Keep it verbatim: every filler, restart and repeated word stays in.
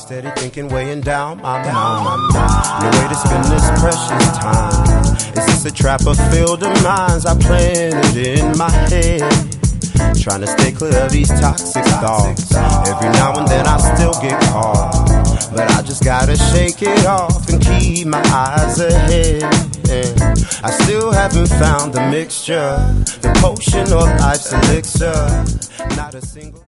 Steady thinking, weighing down my mind. No way to spend this precious time. Is this a trap or field of mines? I planted in my head, trying to stay clear of these toxic thoughts. Every now and then I still get caught, but I just gotta shake it off and keep my eyes ahead. And I still haven't found the mixture, the potion or life's elixir. Not a single